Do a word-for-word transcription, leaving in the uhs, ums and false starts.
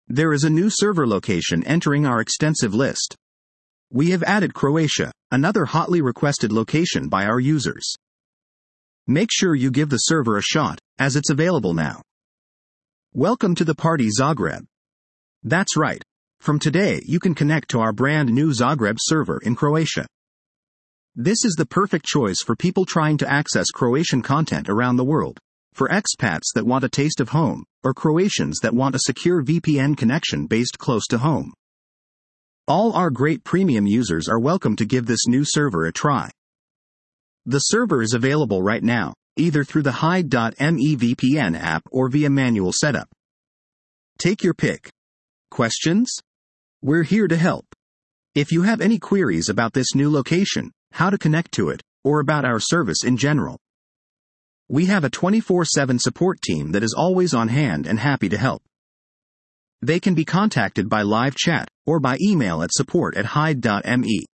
There is a new server location entering our extensive list. We have added Croatia, another hotly requested location by our users. Make sure you give the server a shot, as it's available now. Welcome to the party, Zagreb. That's right. From today you can connect to our brand new Zagreb server in Croatia. This is the perfect choice for people trying to access Croatian content around the world, for expats that want a taste of home, or Croatians that want a secure V P N connection based close to home. All our great premium users are welcome to give this new server a try. The server is available right now, either through the Hide dot me V P N app or via manual setup. Take your pick. Questions? We're here to help. If you have any queries about this new location, how to connect to it, or about our service in general, we have a twenty-four seven support team that is always on hand and happy to help. They can be contacted by live chat, or by email at support at hide dot me.